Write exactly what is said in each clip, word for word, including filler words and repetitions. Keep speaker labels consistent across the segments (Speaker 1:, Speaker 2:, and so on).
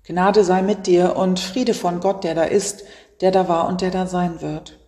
Speaker 1: Gnade sei mit dir und Friede von Gott, der da ist, der da war und der da sein wird.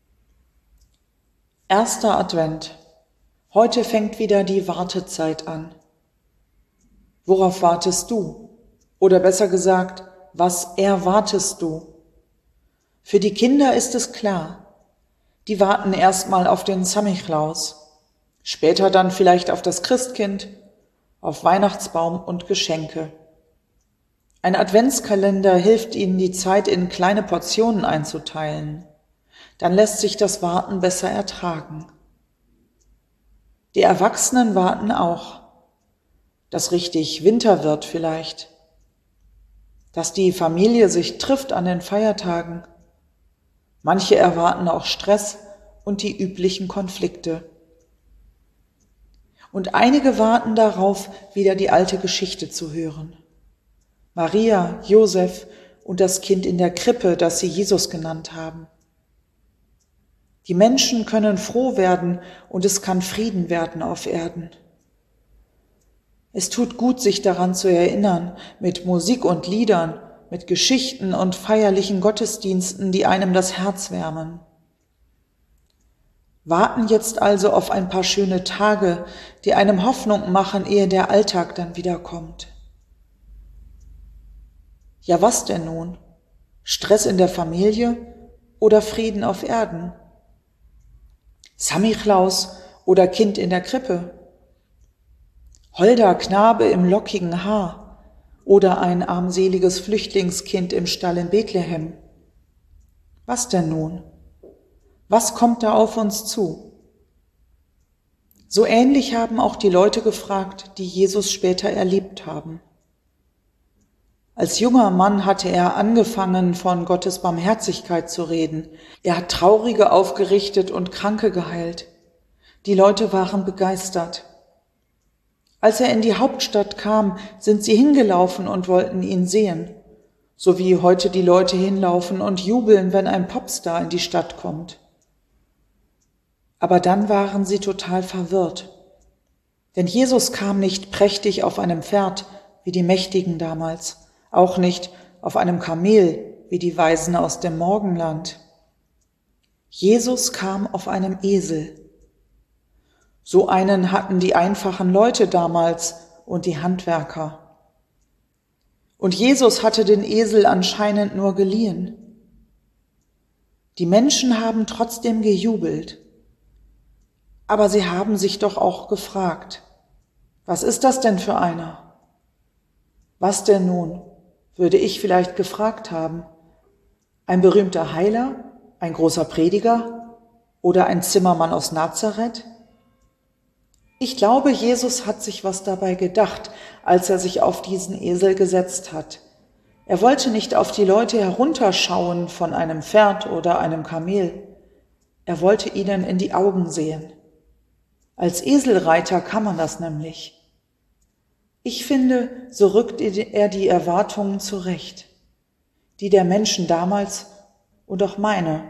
Speaker 1: Erster Advent. Heute fängt wieder die Wartezeit an. Worauf wartest du? Oder besser gesagt, was erwartest du? Für die Kinder ist es klar. Die warten erstmal auf den Samichlaus, später dann vielleicht auf das Christkind, auf Weihnachtsbaum und Geschenke. Ein Adventskalender hilft ihnen, die Zeit in kleine Portionen einzuteilen. Dann lässt sich das Warten besser ertragen. Die Erwachsenen warten auch, dass richtig Winter wird vielleicht, dass die Familie sich trifft an den Feiertagen. Manche erwarten auch Stress und die üblichen Konflikte. Und einige warten darauf, wieder die alte Geschichte zu hören. Maria, Josef und das Kind in der Krippe, das sie Jesus genannt haben. Die Menschen können froh werden und es kann Frieden werden auf Erden. Es tut gut, sich daran zu erinnern, mit Musik und Liedern, mit Geschichten und feierlichen Gottesdiensten, die einem das Herz wärmen. Warten jetzt also auf ein paar schöne Tage, die einem Hoffnung machen, ehe der Alltag dann wieder kommt. Ja, was denn nun? Stress in der Familie oder Frieden auf Erden? Samichlaus oder Kind in der Krippe? Holder Knabe im lockigen Haar oder ein armseliges Flüchtlingskind im Stall in Bethlehem? Was denn nun? Was kommt da auf uns zu? So ähnlich haben auch die Leute gefragt, die Jesus später erlebt haben. Als junger Mann hatte er angefangen, von Gottes Barmherzigkeit zu reden. Er hat Traurige aufgerichtet und Kranke geheilt. Die Leute waren begeistert. Als er in die Hauptstadt kam, sind sie hingelaufen und wollten ihn sehen, so wie heute die Leute hinlaufen und jubeln, wenn ein Popstar in die Stadt kommt. Aber dann waren sie total verwirrt, denn Jesus kam nicht prächtig auf einem Pferd, wie die Mächtigen damals, auch nicht auf einem Kamel, wie die Weisen aus dem Morgenland. Jesus kam auf einem Esel. So einen hatten die einfachen Leute damals und die Handwerker. Und Jesus hatte den Esel anscheinend nur geliehen. Die Menschen haben trotzdem gejubelt. Aber sie haben sich doch auch gefragt, was ist das denn für einer? Was denn nun, würde ich vielleicht gefragt haben? Ein berühmter Heiler, ein großer Prediger oder ein Zimmermann aus Nazareth? Ich glaube, Jesus hat sich was dabei gedacht, als er sich auf diesen Esel gesetzt hat. Er wollte nicht auf die Leute herunterschauen von einem Pferd oder einem Kamel. Er wollte ihnen in die Augen sehen. Als Eselreiter kann man das nämlich. Ich finde, so rückt er die Erwartungen zurecht, die der Menschen damals und auch meine.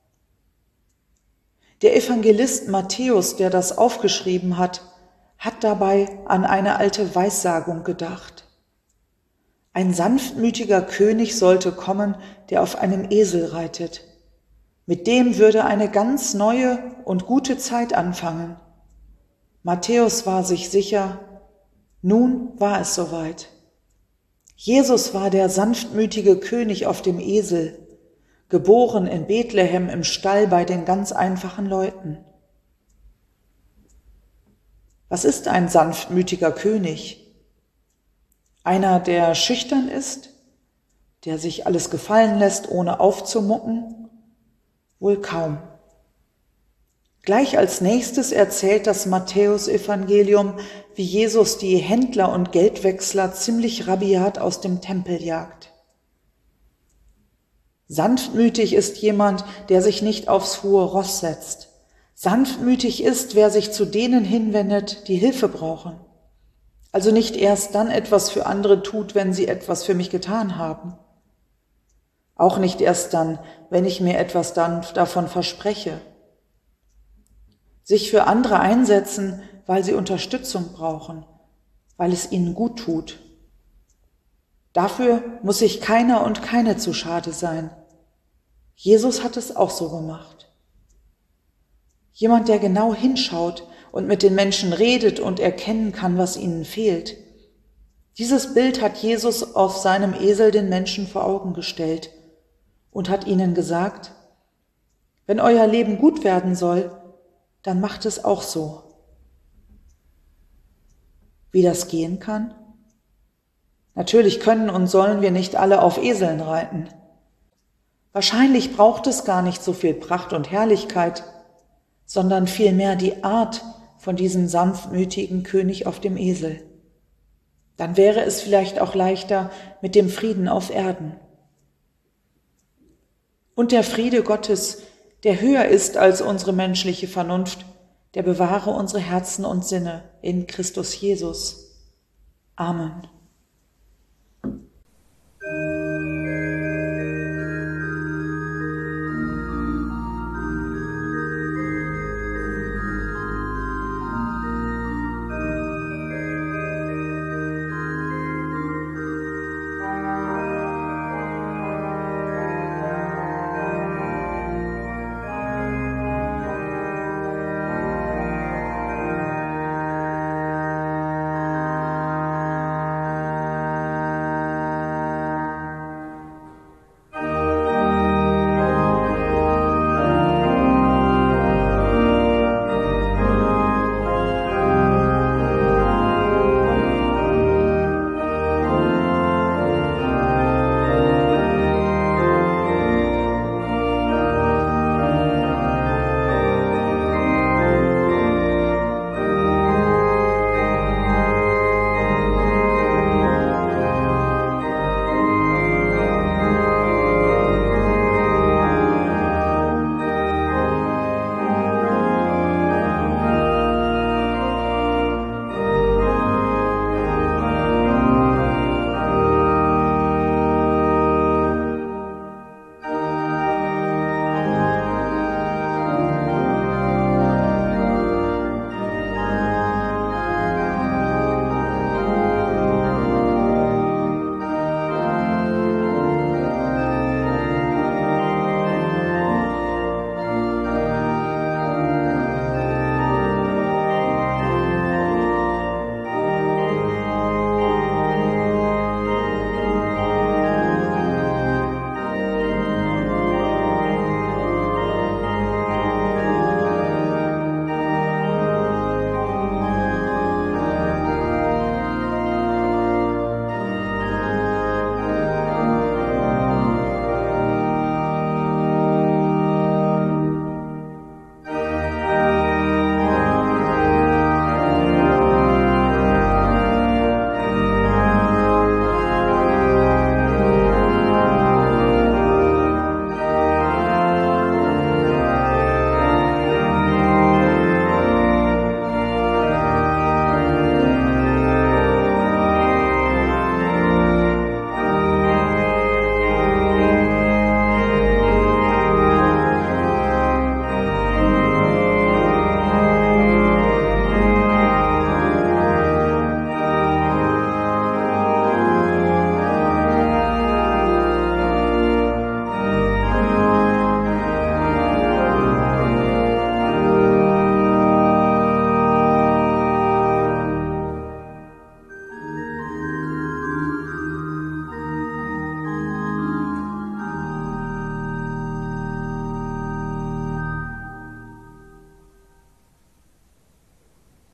Speaker 1: Der Evangelist Matthäus, der das aufgeschrieben hat, hat dabei an eine alte Weissagung gedacht. Ein sanftmütiger König sollte kommen, der auf einem Esel reitet. Mit dem würde eine ganz neue und gute Zeit anfangen. Matthäus war sich sicher, nun war es soweit. Jesus war der sanftmütige König auf dem Esel, geboren in Bethlehem im Stall bei den ganz einfachen Leuten. Was ist ein sanftmütiger König? Einer, der schüchtern ist, der sich alles gefallen lässt, ohne aufzumucken? Wohl kaum. Gleich als nächstes erzählt das Matthäus-Evangelium, wie Jesus die Händler und Geldwechsler ziemlich rabiat aus dem Tempel jagt. Sanftmütig ist jemand, der sich nicht aufs hohe Ross setzt. Sanftmütig ist, wer sich zu denen hinwendet, die Hilfe brauchen. Also nicht erst dann etwas für andere tut, wenn sie etwas für mich getan haben. Auch nicht erst dann, wenn ich mir etwas dann davon verspreche. Sich für andere einsetzen, weil sie Unterstützung brauchen, weil es ihnen gut tut. Dafür muss sich keiner und keine zu schade sein. Jesus hat es auch so gemacht. Jemand, der genau hinschaut und mit den Menschen redet und erkennen kann, was ihnen fehlt. Dieses Bild hat Jesus auf seinem Esel den Menschen vor Augen gestellt und hat ihnen gesagt, wenn euer Leben gut werden soll, dann macht es auch so. Wie das gehen kann? Natürlich können und sollen wir nicht alle auf Eseln reiten. Wahrscheinlich braucht es gar nicht so viel Pracht und Herrlichkeit, sondern vielmehr die Art von diesem sanftmütigen König auf dem Esel. Dann wäre es vielleicht auch leichter mit dem Frieden auf Erden. Und der Friede Gottes, der höher ist als unsere menschliche Vernunft, der bewahre unsere Herzen und Sinne in Christus Jesus. Amen.